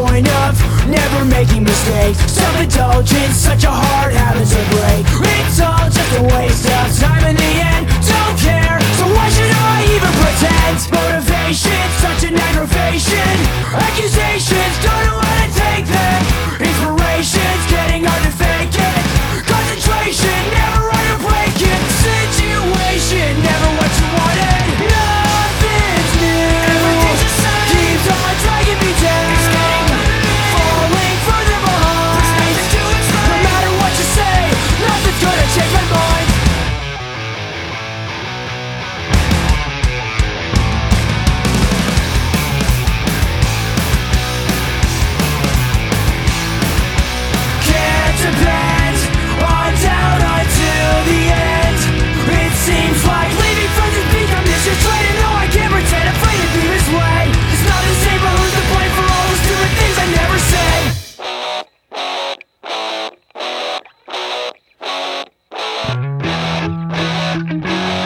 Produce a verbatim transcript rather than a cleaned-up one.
point of never making mistakes. Self-indulgence, such a hard habit to break. It's all just a waste of time in the end. Don't care, so why should I even pretend? Motivation, such an aggravation.